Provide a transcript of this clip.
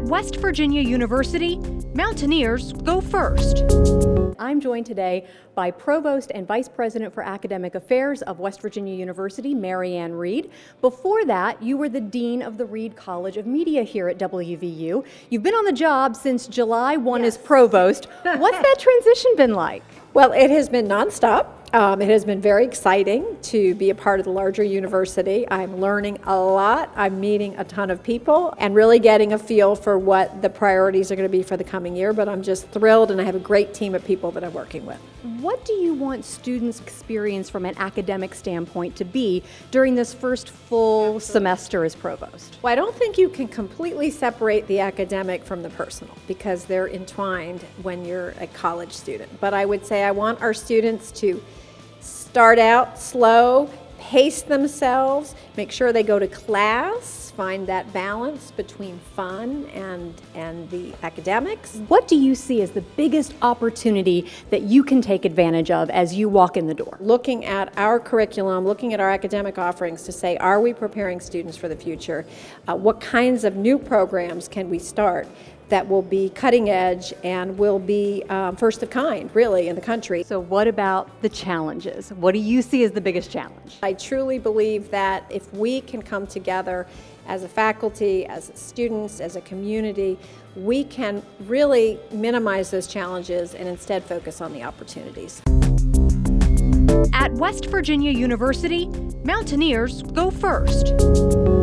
West Virginia University, Mountaineers go first. I'm joined today by Provost and Vice President for Academic Affairs of West Virginia University, Mary Ann Reed. Before that, you were the Dean of the Reed College of Media here at WVU. You've been on the job since July 1 as Provost. What's that transition been like? Well, it has been nonstop. It has been very exciting to be a part of the larger university. I'm learning a lot. I'm meeting a ton of people and really getting a feel for what the priorities are going to be for the coming year. But I'm just thrilled, and I have a great team of people that I'm working with. What do you want students' experience from an academic standpoint to be during this first full semester as provost? Well, I don't think you can completely separate the academic from the personal because they're entwined when you're a college student. But I would say I want our students to start out slow, pace themselves, make sure they go to class, find that balance between fun and the academics. What do you see as the biggest opportunity that you can take advantage of as you walk in the door? Looking at our curriculum, looking at our academic offerings to say, are we preparing students for the future? What kinds of new programs can we start that will be cutting edge and will be first of kind, really, in the country? So what about the challenges? What do you see as the biggest challenge? I truly believe that if we can come together as a faculty, as students, as a community, we can really minimize those challenges and instead focus on the opportunities. At West Virginia University, Mountaineers go first.